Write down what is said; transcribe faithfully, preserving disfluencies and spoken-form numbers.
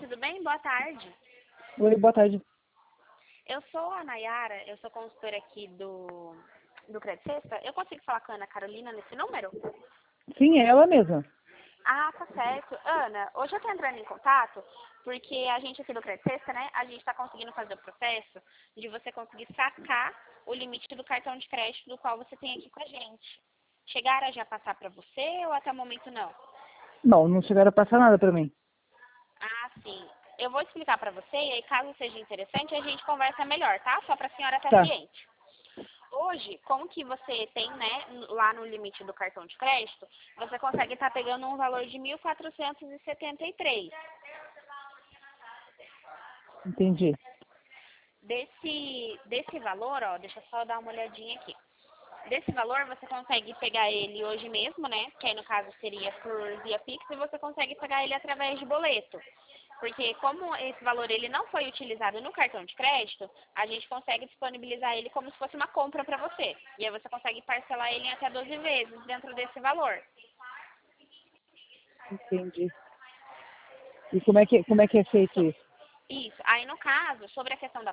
tudo bem? Boa tarde. Oi, boa tarde. Eu sou a Nayara, eu sou consultora aqui do, do Credit Sexta. Eu consigo falar com a Ana Carolina nesse número? Sim, é ela mesma. Ah, tá certo. Ana, hoje eu tô entrando em contato porque a gente aqui do Credit Sexta, né, a gente tá conseguindo fazer o processo de você conseguir sacar o limite do cartão de crédito do qual você tem aqui com a gente. Chegaram a já passar para você ou até o momento não? Não, não chegaram a passar nada pra mim. Ah, sim. Eu vou explicar para você e aí, caso seja interessante, a gente conversa melhor, tá? Só para a senhora estar Tá. ciente. Hoje, como que você tem, né, lá no limite do cartão de crédito, você consegue estar pegando um valor de mil quatrocentos e setenta e três. Entendi. Desse, desse valor, ó, deixa eu só dar uma olhadinha aqui. Desse valor, você consegue pegar ele hoje mesmo, né? Que aí no caso seria por via Pix, e você consegue pagar ele através de boleto. Porque como esse valor ele não foi utilizado no cartão de crédito, a gente consegue disponibilizar ele como se fosse uma compra para você. E aí você consegue parcelar ele em até doze vezes dentro desse valor. Entendi. E como é que, como é, que é feito isso? Isso. Aí, no caso, sobre a questão da